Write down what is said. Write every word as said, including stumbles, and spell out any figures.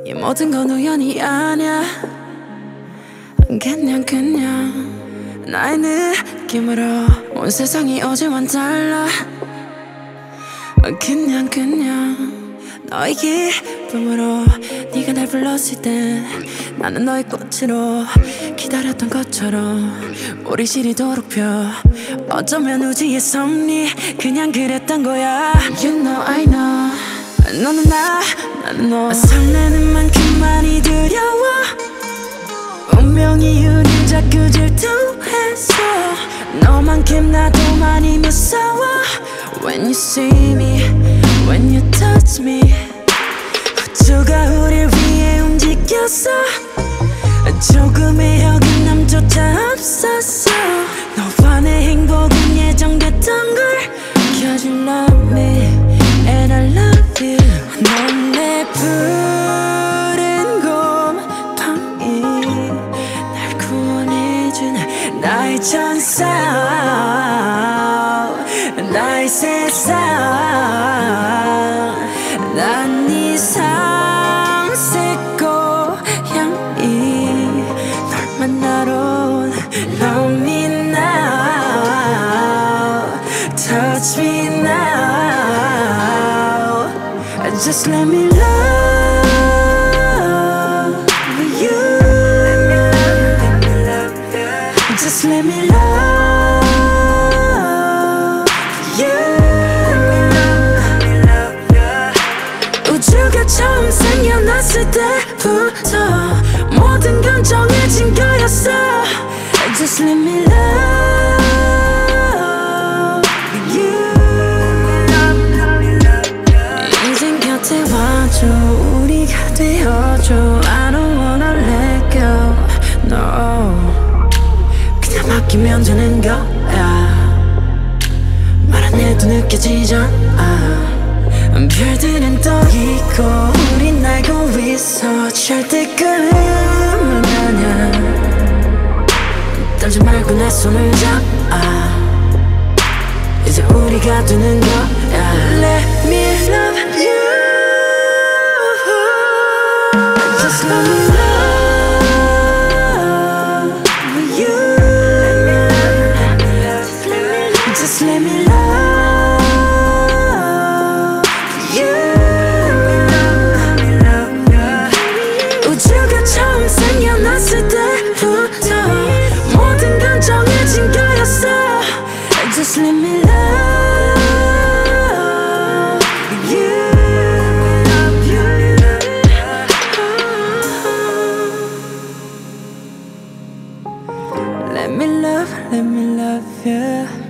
이 모든 건 우연이 아냐. 그냥 그냥 나의 느낌으로 온 세상이 어제와는 달라. 그냥 그냥 너의 기쁨으로 네가 날 불렀을 때 나는 너의 꽃으로 기다렸던 것처럼 우리 시리도록 펴. 어쩌면 우주의 섭리 그냥 그랬던 거야. You know I know 너는 나 나는 너. 설레는 만큼 많이 두려워. 운명이 우릴 자꾸 질투했어. 너만큼 나도 많이 무서워. When you see me, when you touch me, 우주가 우릴 위해 움직였어. 조금의 어긋남조차 없었어. 너와 내 행복은 예정됐던 걸. Cause you love me and I love you. 넌 내 푸른 곰팡이 날 구원해준 나의 천사 나의 세상. 난 네 삼색 고양이 널 만나러 온 Love me now, touch me now, just let me love you. Just let me love you. 우주가 처음 생겨났을 때부터 모든 건 정해진 거였어. Just let me love you. 인생 곁에 와줘. 우리가 되어줘. I don't wanna let go, no. 그냥 맡기면 되는 거야. 말 안 해도 느껴지잖아. 별들은 떠 있고 우린 날고 있어. 절대 꿈은 아냐. 떨지 말고 내 손을 잡아. 이제 우리가 되는 거야. Let me love you. Just let me love you. Just let me love you. 우주가 처음 생겨났을 때부터 모든 건 정해진 거였어. Just let me love you. Let me love, let me love you.